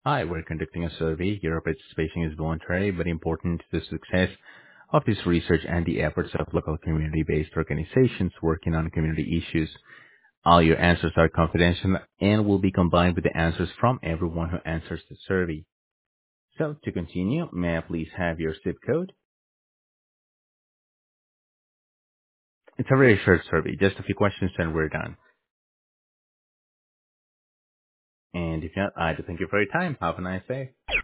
Hi, we're conducting a survey. Your participation is voluntary but important to the success of this research and the efforts of local community-based organizations working on community issues. All your answers are confidential and will be combined with the answers from everyone who answers the survey. So to continue, may I please have your zip code? It's a very short survey, just a few questions and we're done. And if not, I do thank you for your time. Have a nice day.